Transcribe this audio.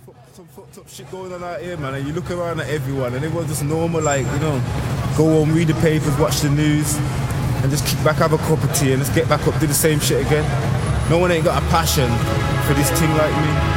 some fucked up shit going on out here, man. And you look around at everyone, and everyone's just normal, like, you know, go home, read the papers, watch the news, and just kick back, have a cup of tea, and just get back up, do the same shit again. No one ain't got a passion for this thing like me.